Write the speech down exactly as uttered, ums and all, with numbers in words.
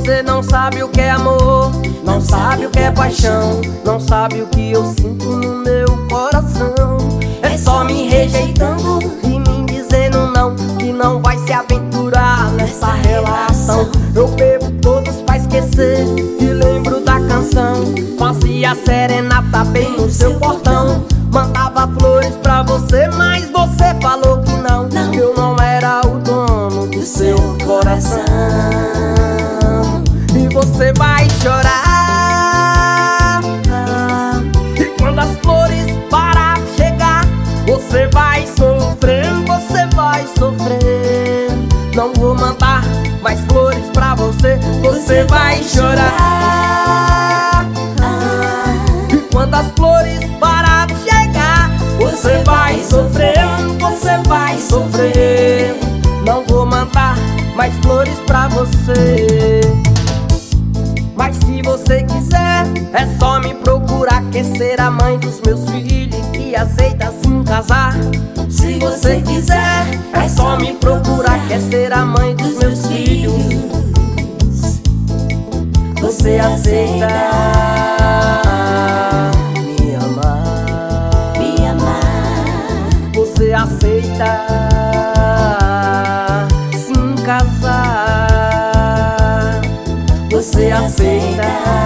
você não sabe o que é amor, não sabe o que é paixão, não sabe o que eu sinto no meu coração. É só me rejeitando e me dizendo não, que não vai se aventurar nessa relação. Eu bebo todos pra esquecer e lembro da canção. Fazia serenata bem no seu portão, mandava flores pra você, mas você falou que não, que eu não era o dono do seu coração. E você vai chorar, e quando as flores parar de chegar, você vai sofrer, você vai sofrer. Não vou mandar mais flores pra você, você vai chorar. E quando as flores parar de chegar, você vai sofrer, você vai sofrer. Não vou mandar mais flores pra você. Mas se você quiser, é só me procurar, quer ser a mãe dos meus filhos e aceita assim casar. Se você quiser, é só me procurar, quer ser a mãe dos meus filhos. Você aceita me amar, me amar. Você aceita se casar. Você aceita